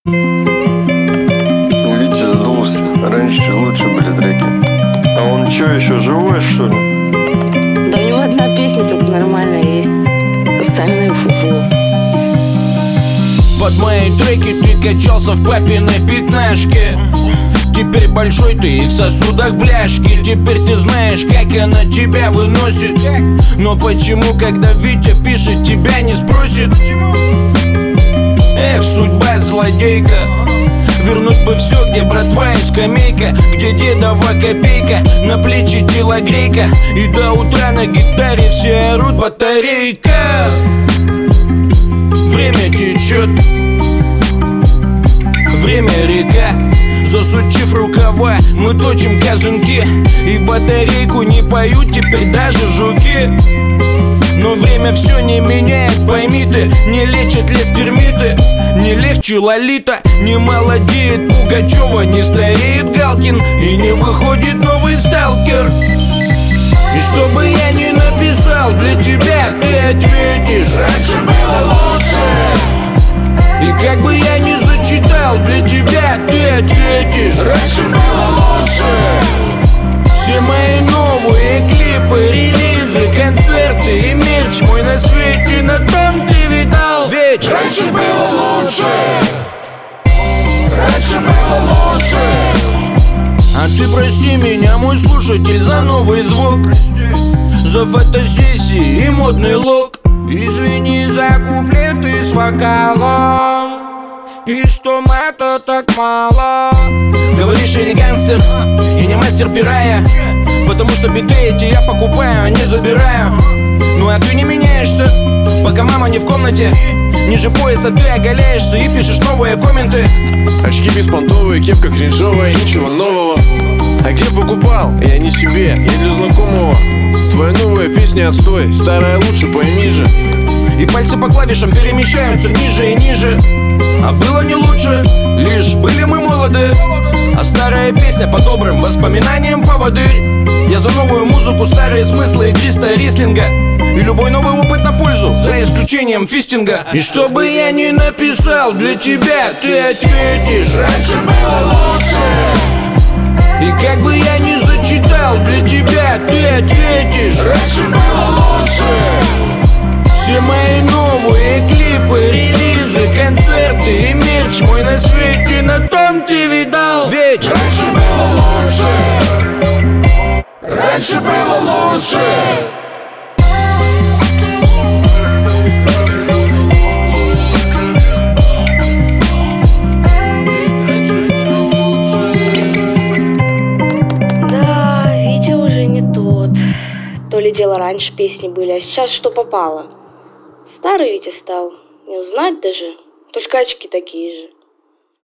Витя сдулся. Раньше лучше были треки. А он что, еще живой, что ли? Да у него одна песня только нормальная есть. Остальные фуфу. Под мои треки ты качался в папиной пятнашке. Теперь большой ты и в сосудах бляшки. Теперь ты знаешь, как она тебя выносит. Но почему, когда Витя пишет, тебя не спросит? Эх, судьба злодейка. Вернуть бы все, где братва и скамейка, где дедова копейка, на плечи телогрейка, и до утра на гитаре все орут батарейка. Время течет, время река. Засучив рукава, мы точим казанки, и батарейку не поют теперь даже жуки. Но время все не меняет, пойми ты. Не лечат лес термиты, не легче Лолита, не молодеет Пугачева, не стареет Галкин, и не выходит новый сталкер. И что бы я ни написал для тебя, ты ответишь: раньше было лучше. И как бы я ни зачитал для тебя, ты ответишь: раньше было лучше. Все мои новые клипы, релизы, концерты и мерч мой на свете, на том ты видал. Ведь раньше было лучше. Раньше было лучше. А ты прости меня, мой слушатель, за новый звук, за фотосессии и модный лук. Извини за куплеты с вокалом, и что мата так мало. Говоришь, я не гангстер и не мастер пирая, потому что биты эти я покупаю, а не забираю. Ну а ты не меняешься, пока мама не в комнате. Ниже пояса ты оголяешься и пишешь новые комменты. Очки беспонтовые, кепка кринжовая, ничего нового. А где покупал? Я не себе, я для знакомого. Твоя новая песня отстой, старая лучше, пойми же. И пальцы по клавишам перемещаются ниже и ниже. А было не лучше, лишь были мы молоды. А старая песня по добрым воспоминаниям поводырь. Я за новую музыку, старые смыслы и 300 рислинга, и любой новый опыт на пользу, за исключением фистинга. И что бы я ни написал для тебя, ты ответишь: раньше было лучше. И как бы я ни зачитал для тебя, ты ответишь: раньше было лучше. Все мои новые клипы, релизы, концерты и мерч мой на свете, на том ты видал. Ведь раньше было лучше. Раньше было лучше. Да, Витя уже не тот. То ли дело раньше песни были, а сейчас что попало. Старый Витя стал, не узнать даже, только очки такие же.